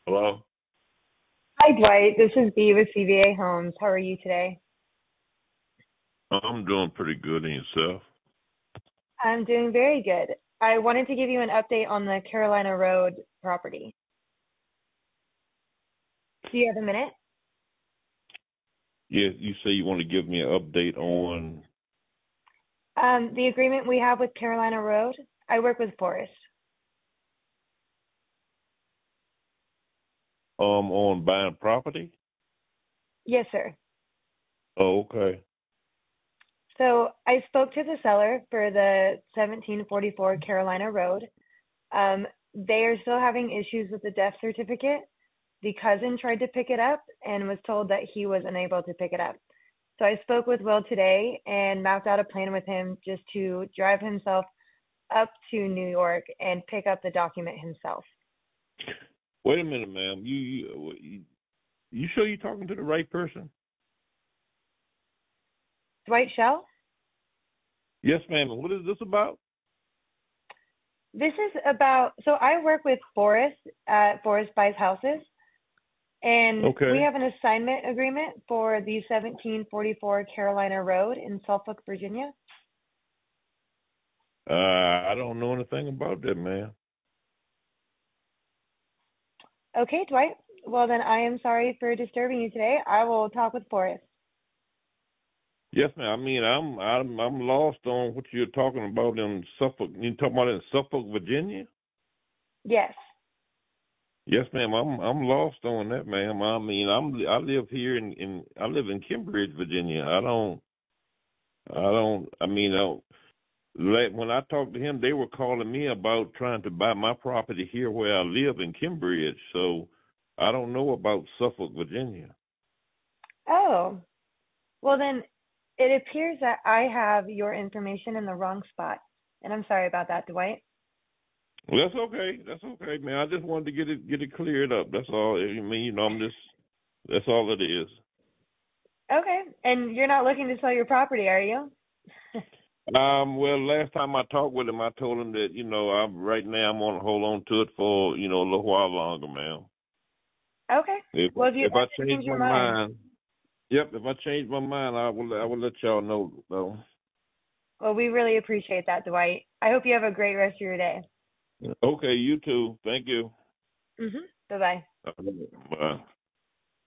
Hello? Hi, Dwight. This is Bea with CVA Homes. How are you today? I'm doing pretty good in yourself. I'm doing very good. I wanted to give you an update on the Carolina Road property. Do you have a minute? Yeah, you say you want to give me an update on The agreement we have with Carolina Road, I work with Forrest. buying property? Yes, sir. Oh, okay. So I spoke to the seller for the 1744 Carolina Road. They are still having issues with the death certificate. The cousin tried to pick it up and was told that he was unable to pick it up. So I spoke with Will today and mapped out a plan with him just to drive himself up to New York and pick up the document himself. Wait a minute, ma'am. You sure you're talking to the right person? Dwight Shell, Yes, ma'am. And what is this about? this is about, so I work with Forrest at Forrest Buys Houses, and we Okay. have an assignment agreement for the 1744 Carolina Road in Suffolk, Virginia. I don't know anything about that, ma'am. Okay, Dwight. Well, then I am sorry for disturbing you today. I will talk with Forrest. Yes, ma'am. I mean, I'm lost on what you're talking about in Suffolk. You talking about in Suffolk, Virginia? Yes. Yes, ma'am. I'm lost on that, ma'am. I mean, I live here I live in Cambridge, Virginia. I mean, when I talked to him, they were calling me about trying to buy my property here where I live in Cambridge. So I don't know about Suffolk, Virginia. Oh, well, then it appears that I have your information in the wrong spot. And I'm sorry about that, Dwight. Well, that's okay. That's okay, man. I just wanted to get it cleared up. That's all. I mean, that's all it is. Okay. And you're not looking to sell your property, are you? Well, last time I talked with him, I told him that right now I'm gonna hold on to it for a little while longer, man. Okay. If Well, if you'd if I like to change change your my mind, mind, yep. If I change my mind, I will let y'all know though. well, we really appreciate that, Dwight. I hope you have a great rest of your day. Okay, you too. Thank you. Mm-hmm. Bye-bye. Bye.